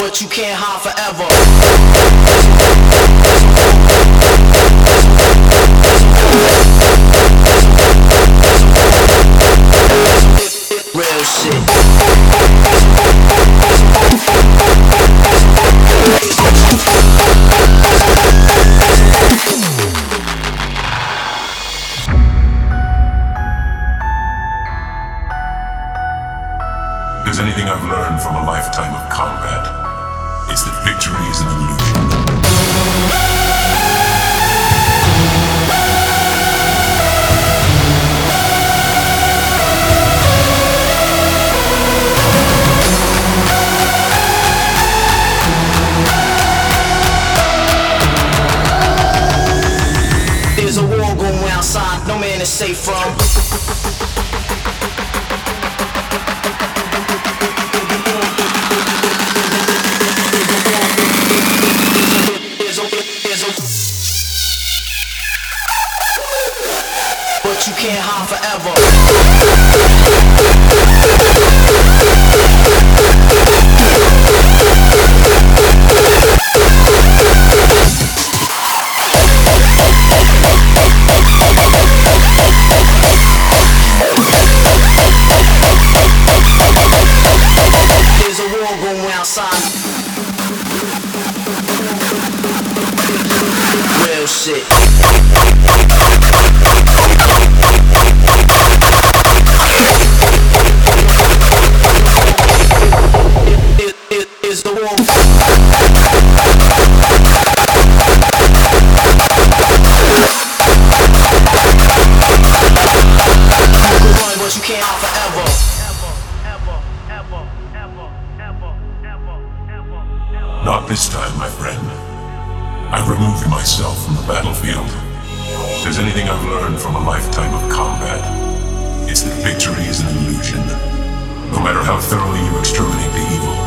but you can't hide forever. Real shit. There's anything I've learned from a lifetime of combat, it's that victory is an illusion. There's a war going outside, no man is safe from. But you can't hide forever. There's a war going outside. Real shit. Is the war. But you can't hide forever. Not this time, my friend. I've removed myself from the battlefield. If there's anything I've learned from a lifetime of combat, it's that victory is an illusion. No matter how thoroughly you exterminate the evil,